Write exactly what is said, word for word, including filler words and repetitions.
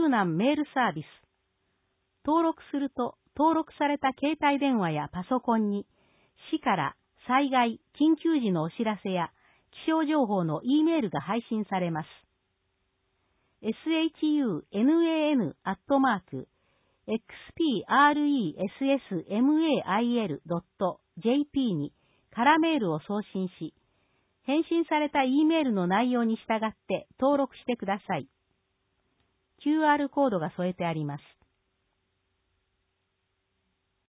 救難メールサービス。登録すると、登録された携帯電話やパソコンに、市から災害、緊急時のお知らせや気象情報の E メールが配信されます。shunnan アットマーク expressmail.jp に空メールを送信し、返信された E メールの内容に従って登録してください。キューアール コードが添えてあります。